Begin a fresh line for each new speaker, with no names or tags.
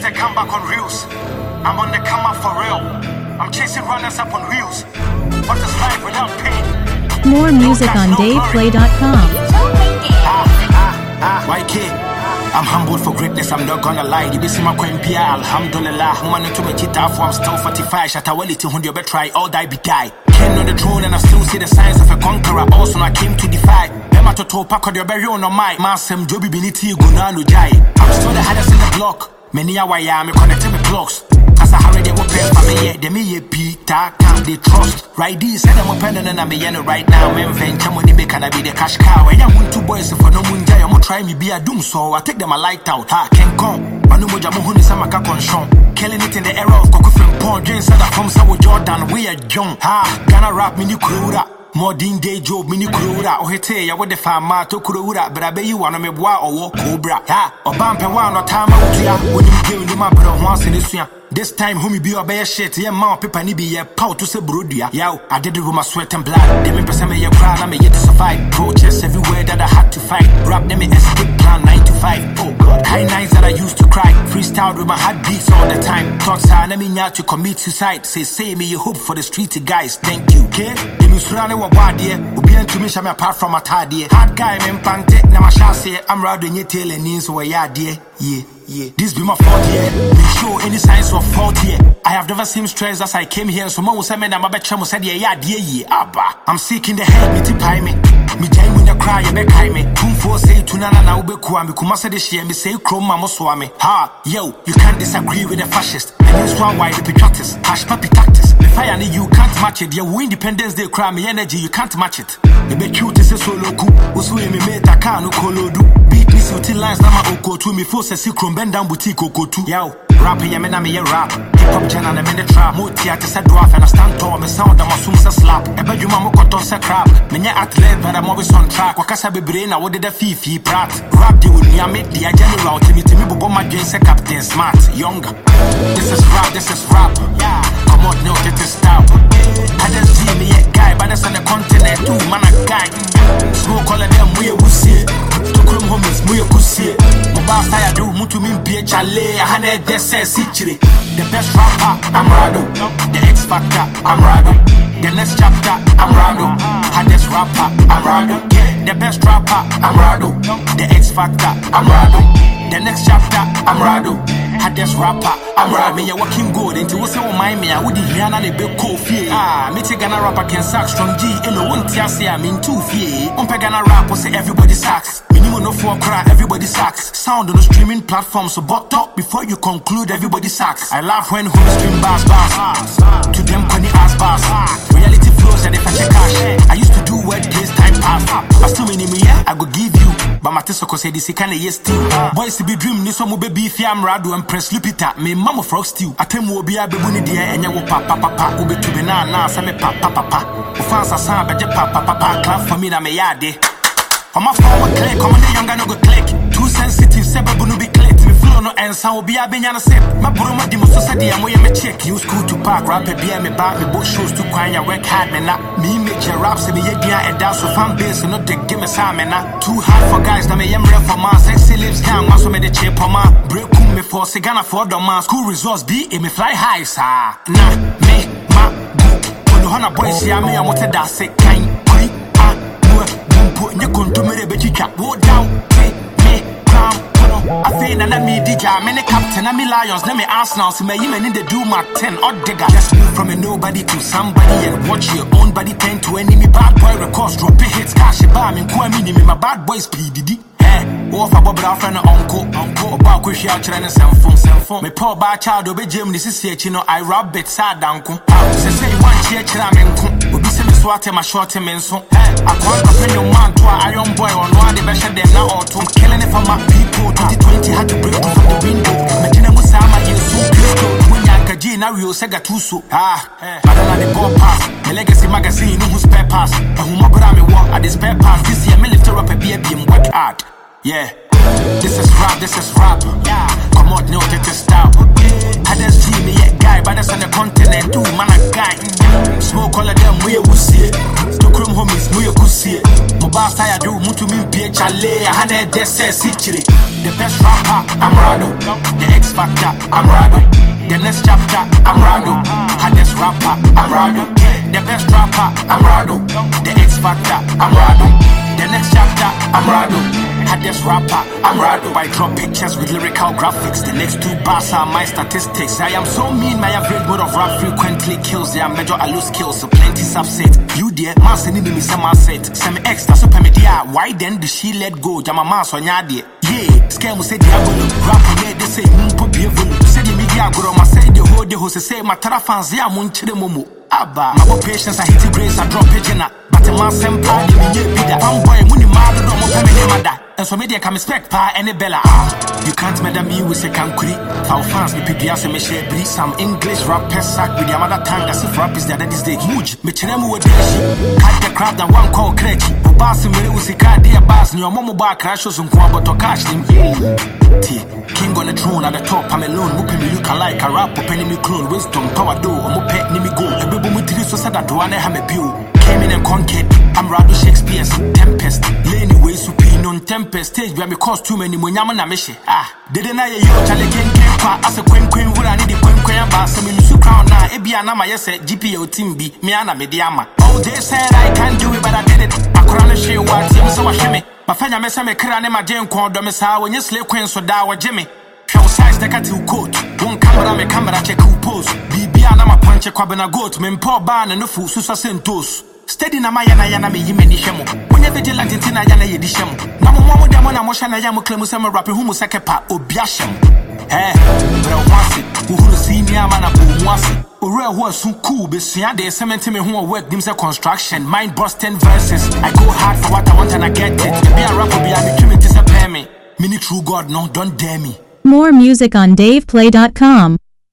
a comeback on reels. I'm on the come up for real. I'm chasing runners up on wheels. What is life without pain?
More music on DavePlay.com.
YK. I'm humbled for greatness, I'm not gonna lie. The best in my coin, alhamdulillah. Woman to me, I'm still 45. Shatawality, when you better try, all die be die. Came on the throne and I still see the signs of a conqueror. Also, I came to defy. Emma to top, pack your berry on my massam, Joby Beniti, Gunano Jai. I'm still the hardest in the block. Many are why I'm connected with blocks. As I already will pay for me, the me Peter can't they trust. Right, this said I'm open and I'm a right now. I'm venture money make and I be the cash cow. I am 2 boys for no moon jay. I'm gonna try me be a doom, so I take them a light out. Ha, can't come. Manumoja Mohuni Samaka Conshon. Killing it in the era of Kokufin Pond. James said that from Sawo Jordan, we are John. Ha, Ghana rap mini Kurura. Modern day job mini Kurura. Ohete, ya with the farmer to Kurura, but I bet you want to me bois or Cobra. Ha, or Bampa one or time out here. When you give my brother once in this year. This time, homie, be a bear shit. Yeah, mount paper, ni be a pow to say brodia. Yow, I did it with my sweat and blood. Them in person, me a crowd, I'm yet to survive. Protests everywhere that I had to fight. Rap them in escape plan 9 to 5. Oh God, high nights that I used to cry. Freestyle with my heartbeats all the time. Thoughts are let me out to commit suicide. Say me, you hope for the street guys. Thank you, okay? The Musurane wa body, Ubian to me, shame apart from a tardy. Hard guy, man, pante, Namashase, I'm riding your tail and knees where ya dear. Yeah. This be my 4th year. Make sure any signs of 4th year. I have never seen stress as I came here. So mo say me na mabecha mo said yeah dear. Abba. I'm sick in the head, me tipai me. Me jai when you cry, you be kai me. Kumfo say tunana na ube kuwa me. Kumasa de share me say chroma mo swami. Ha, yo, you can't disagree with the fascist. And this one why the patriotists. Hash puppy tactics. The fire you can't match it. Yeah, Independence Day cry me energy, you can't match it. The be cute is a solo coup. Usu me meta kanu kolodu. Beat me so till lines na ma oko to me force a chrome bend down boutique oko too. Yo, rapping ya me na me rap. Hip hop channel na me the trap. Mo theater said dwarf and I stand tall. Me sound I'm a sumsa slap. Ebe you mama koto se crap. Me nye athlete but I'm always on track. Wakasa be brain na wode the fifi prat. Rap the with me I make the general. Timmy bobo my dream say Captain Smart. Younger. This is rap. Yeah. Come on, no, get this style. I just see me a guy, but that's on the continent too. Man a guy. Smoke all of them we will see. Stockholm homies we will see. Mobile I do mutu min PHLA. I had this century. The best rapper, I'm Rado. The X Factor, I'm Rado. The next chapter, I'm Rado. Hottest rapper, I'm Rado. The best rapper, I'm Rado. The X Factor, I'm Rado. The next chapter, I'm Rado. Hottest rapper, I'm Rado. Me a working good into what's on my me. I would hear na be coffee. Me take Ghana rapper can sack strong G. In the one tia say I'm in 2 feet. Ghana rapper say everybody sucks. No for cry, everybody sucks. Sound on the streaming platform, so but talk before you conclude, everybody sucks. I laugh when home stream bars. To them conny ass bars. Reality flows and if I check cash. I used to do word plays time pass. But still many me yeah, I go give you. But my tesoko say this kind of yes still. Boys to be dream, this one will be if I'm Rado and press Lupita. Me mama frog stew. I tell you be a baby dear and you will papa ube to be na some papa. Fans are some but papa clap for me na me yade. On my phone will click, on the younger no go click. Too sensitive, sebabu no be click. Me flow no answer, will be a binyana sip. My broma demo society, I'm way me check. New school to park, rap a beer, me back, me both shows to cry, I work hard, man. Me make your raps, me yeah, and dance so fan base, and not the give me some, man. Too hard for guys, that me am real for my sexy lips, down, also made the chip on my break, me for Sagana for the man. School results be, me fly high, sir. Nah, me, my, when you wanna boys, see me, I'm what that sick kind, put your contumere bechicha, walk down, me, crown, I feel na me dija, many captain, I'm lions, let me Arsenal, so may you need to do my 10 odd digger. Just move from a nobody to somebody and watch your own body turn to enemy. Bad boy records, drop it hits, cash it, bam, and Kwame, my bad boys, PDD. Off a bob friend uncle, about Kushi out and some me poor bad child obey Jim, this is it, you know, I rub it sad uncle. Say one church ramen, will be semi swat my short men so. I can't bring your man to a iron boy on one, the best of them now or two. Killing it for my people, 2020 had to break through the window. Imagine Musama, you so good. When Yankaji, now you say Gatuso. Madonna, the ball pass, the legacy magazine, who's spare pass, and whom I walk at the spare pass. This year, me lift her up a beer being work hard. Yeah, this is rap. Yeah, come on, no, get this style. I just see me a guy, but that's on the continent too, man, a guy. Smoke all of them, we will see it. Stockholm homies, Ladies, muyo kusie. Mobasta ya do mutu mimpi chale. Hane dese sichiri. The best rapper, I'm Rado. The X Factor, I'm Rado. The next chapter, I'm Rado. Hardest rapper, I'm Rado. The best rapper, I'm Rado. The X Factor, I'm Rado. The next chapter, I'm Rado. Hardest rapper, I'm Rado. I draw pictures with lyrical graphics. The next 2 bars are my statistics. I am so mean, my average mode of rap frequently kills. They are major, I lose skills, so plenty subset. You dear, man, sending me some asset. Some extra super media. Why then did she let go? Jama man, so nyadi. Yeah, scam will say diabolo. Rap on there, they say, Mumpo Bievolo. Say the media, go my say the whole day, who say, Matara fans, yeah, Munchide Momo. Abba, my patience, I hit the grace, I drop it in a. But a man, some party, me, yeah, fanboy, money, mad, don't want to and so media can respect pa any bella. You can't murder me with a cancri. Our fans me PPS me share breeze. Some English rappers sack with the mother tongue as if rap is the other day. Muj, me chinemu with deshi. Cut the crowd and one call crazy. Boss me with the car dear bass. Your momo bar crashes on Quaboto cash him. King on the throne at the top, I'm alone. Mupe me look alike a rap, penny me clone, wisdom, power do, or mupe nimi go. A baby mutri so sad that do I have a bill. Came in and conquered. I'm Rado Shakespeare's Tempest. Lany way supine on Tempest stage where me cause too many munyama na meshe. Didn't I yo chale ken as a queen would I need the queen bass me lusu crown na ebiana my yes GPO team B me ana mediama. Oh they said I can't do it but I did it. Akurana she what him so sheme. My fanya me say me krane ma den kon do me sa when you slay queen so da wa jimmy. Show size the cat coat. One camera check who pose. Bibia na ma punch kwabena goat me mpo ban no fu susa sentos. Steady na yana me yimeni shemo. Onye vigilant intina yana yedi shemo. Na mo demo na mo shana ya mo claim say me rap hu mo sekepa obia shemo. Bro wasi, who senior man abu wasi. Ore ho asu cool be sua de cement me ho work dim say construction, mind busting verses. I go hard for what I want and I get it. Be a rapper be a me trim it is a pay me. Mini true God no, don't dare me.
More music on DavePlay.com.